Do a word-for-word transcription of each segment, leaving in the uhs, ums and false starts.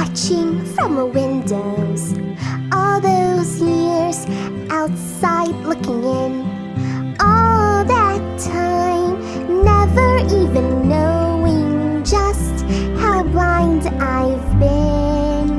watching from our windows. All those years outside looking in. All that time, never even knowing just how blind I've been.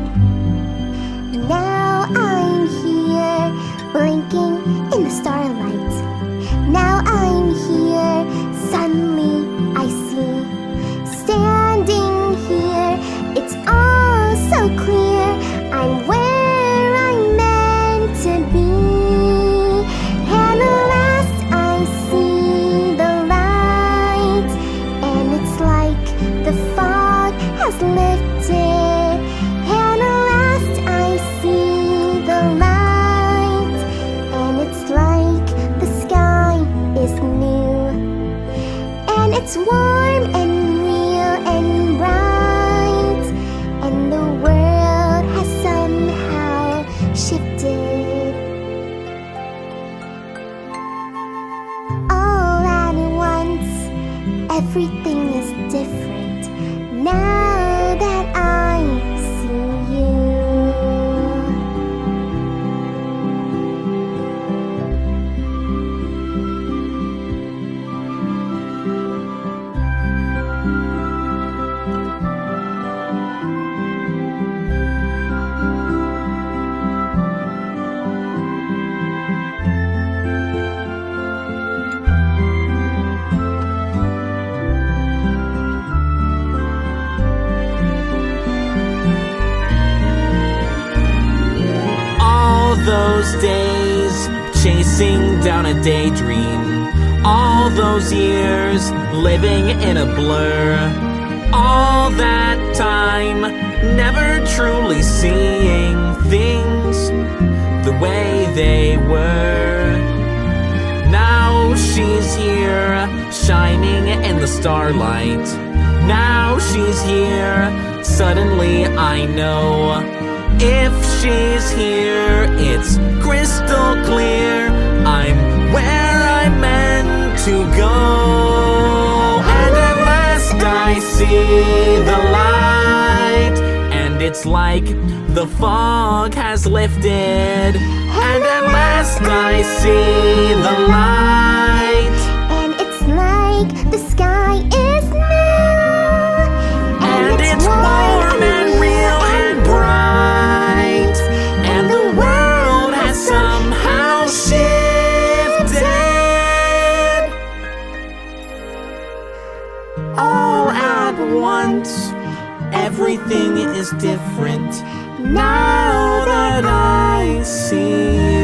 Now I'm here, blinking in the starlight. Now I'm here, suddenly I see. Standing here, it's all so clear. I'm where I'm meant to be. And at last I see the light, and it's like the fog has lifted. And at last I see the light, and it's like the sky is new. And it's warm and real and bright, and the world has somehow shifted. All at once, everything is different now that I see you. Those days, chasing down a daydream. All those years, living in a blur. All that time, never truly seeing things the way they were. Now she's here, shining in the starlight. Now she's here, suddenly I know. If she's here, it's crystal clear. I'm where I'm meant to go. And at last I see the light, and it's like the fog has lifted. And at last I see the light, and it's like the sky is new. And, and it's, it's warm and real and bright. Somehow shifted. All at once, everything is different now that I see.